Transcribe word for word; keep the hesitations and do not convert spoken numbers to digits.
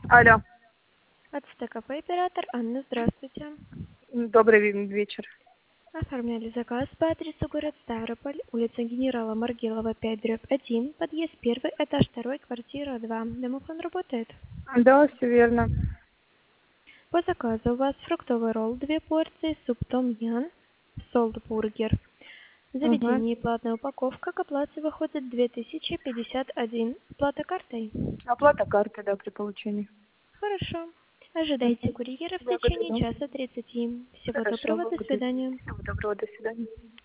Алло. От СТКП оператор Анна, здравствуйте. Добрый ве- вечер. Оформляли заказ по адресу город Ставрополь, улица генерала Маргелова, пять, дробь один, подъезд первый, этаж второй, квартира два. Домофон работает? Да, все верно. По заказу у вас фруктовый ролл, две порции, суп том-ян, солт-бургер. В Угу. заведении платная упаковка, к оплате выходит две тысячи пятьдесят один. Оплата картой? Оплата карты, да, при получении. Хорошо. Ожидайте Угу. курьера в течение Благодарю. часа тридцати. Всего Хорошо, доброго, до благодарю. свидания. Всего доброго, до свидания.